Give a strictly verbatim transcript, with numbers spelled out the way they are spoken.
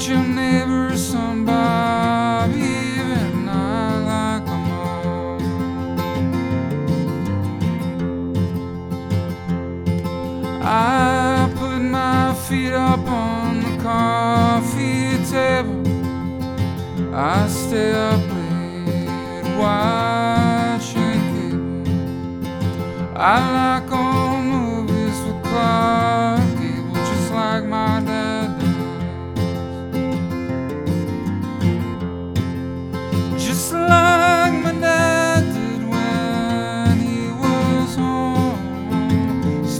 watch your neighbors, somebody even I like them all. I put my feet up on the coffee table. I stay up late watching cable. I like all